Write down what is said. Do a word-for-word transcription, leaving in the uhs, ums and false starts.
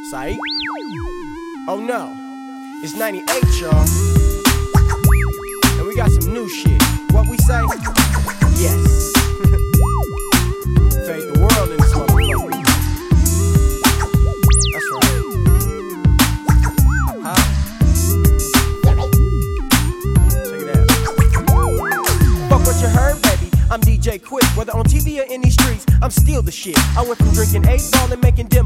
Psych. Oh no, it's ninety-eight, y'all. And we got some new shit. What we say? Yes. Fade the world in this motherfucker. That's right. Huh? Check it out. Fuck what you heard, baby. I'm D J Quick. Whether on T V or in these streets, I'm still the shit. I went from drinking eight ball and making demo